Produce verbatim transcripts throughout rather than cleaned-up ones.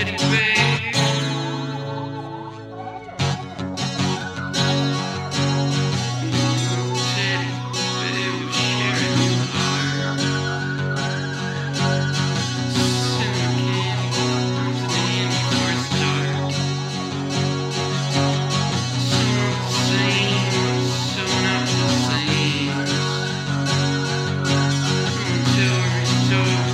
teddy bear. Teddy bear was sharing your heart. Soon candy comes in for a start. Soon the same, soon not the same. Until restored.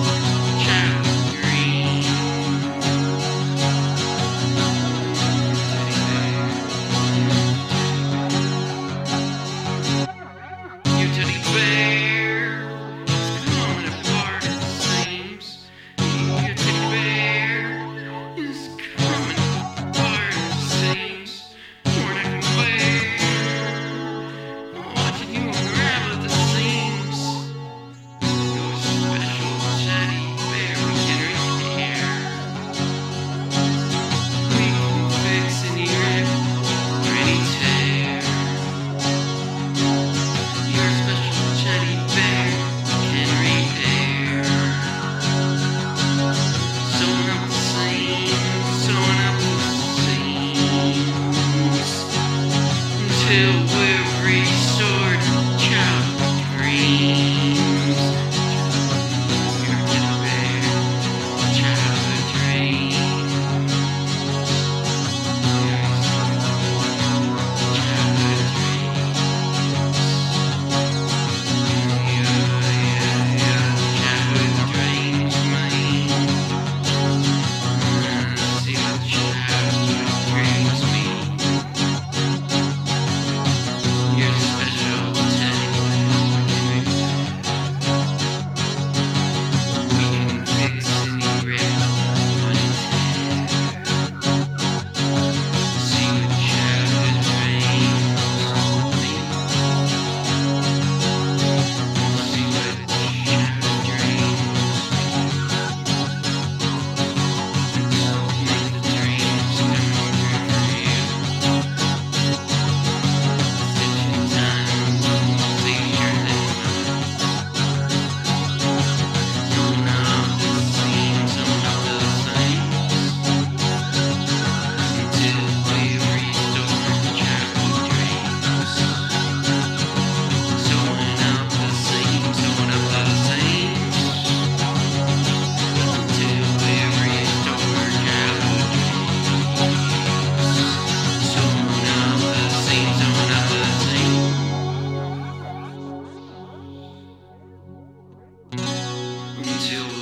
Till we're restored, childhood dreams. You're teddy bear, childhood dreams. Childhood dreams. Yeah, yeah, yeah. Childhood dreams, man. See what childhood dreams mean. You're special, teddy bear. We can fix any rip on its hair. See what childhood dreams mean. See what childhood dreams mean. Make the dreams come true for you. Until